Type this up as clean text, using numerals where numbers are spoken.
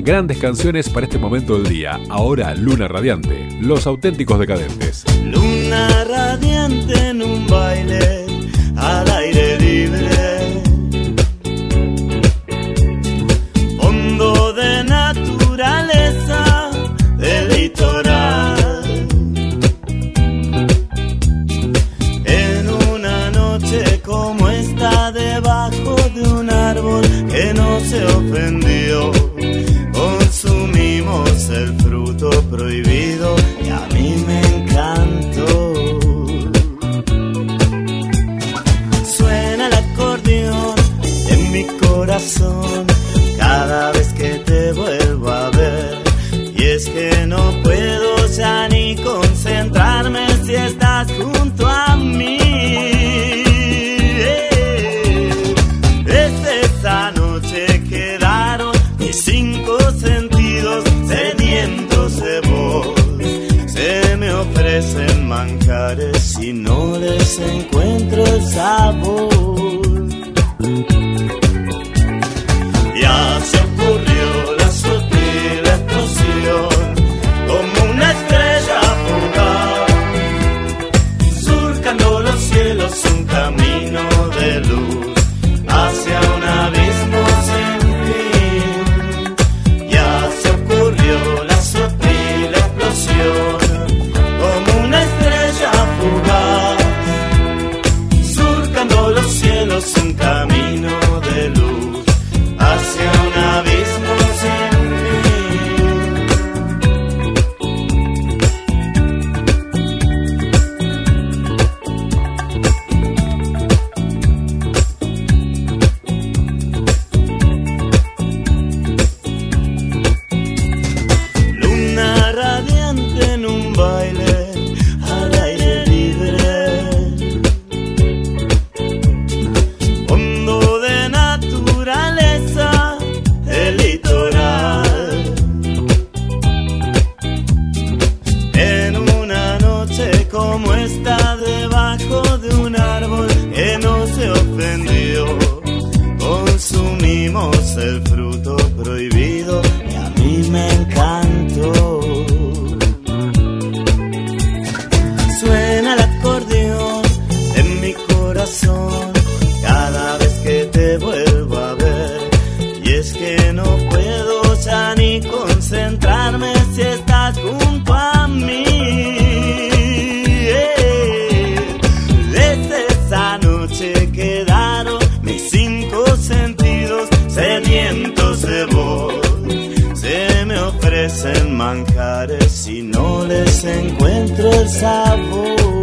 grandes canciones para este momento del día. Ahora Luna Radiante, Los Auténticos Decadentes. Luna radiante en un baile al aire libre, fondo de naturaleza del litoral. En una noche como esta, debajo de un árbol que no se ofendió, consumimos el fruto prohibido y a mí me encantó. Suena el acordeón en mi corazón cada vez que te vuelvo a ver, y es que no puedo ya ni concentrarme si estás junto a mí. Desde esa noche quedaron mis 5 sentidos sedientos de vos. Se me ofrecen manjares y no les encuentro el sabor. Ya se ocurrió la sutil explosión, como una estrella fugaz, surcando los cielos un camino de luz hacia un abismo sin fin. Ya se ocurrió la sutil explosión, como una estrella fugaz, surcando los cielos un camino de luz hacia un abismo sin Luna radiante en un baile al aire libre, fondo de naturaleza el litoral. En una noche como esta, debajo de un árbol que no se ofendió, consumimos el fruto prohibido y a mí me encantó. Suena el acordeón en mi corazón cada vez que te vuelvo a ver, y es que no puedo ya ni concentrarme si estás junto a mí. Desde esa noche quedaron mis 5 sentidos sedientos de vos. Se me ofrecen manjares y no les encuentro el sabor.